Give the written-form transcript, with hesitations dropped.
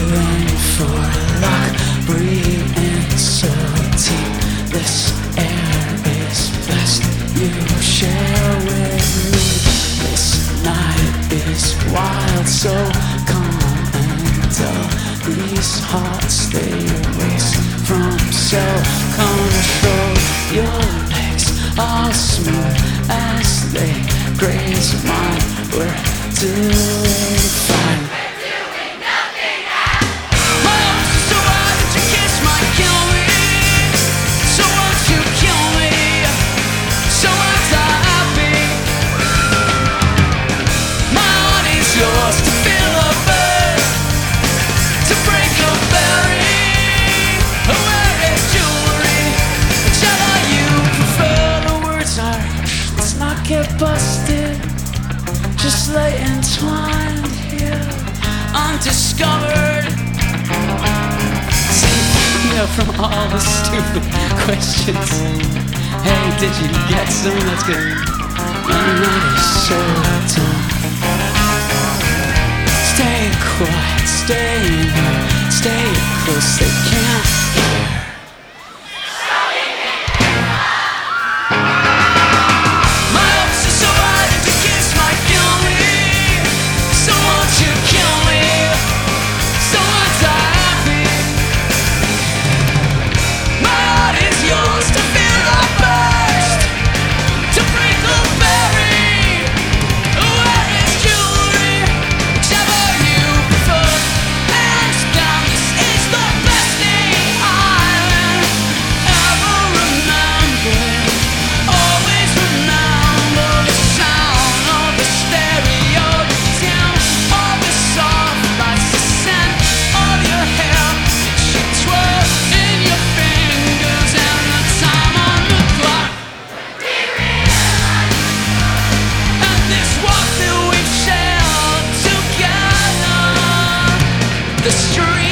Breathing for luck, breathing so deep. This air is best you share with me. This night is wild, so calm and dull. These hearts, they race from self-control. Your legs are smooth as they graze mine. We're doing fine. Get busted, just lay entwined here, undiscovered. See, from all the stupid questions. Hey, did you get some? That's good. My night is so dumb. Stay quiet, stay in here, stay close, they can't hear. The street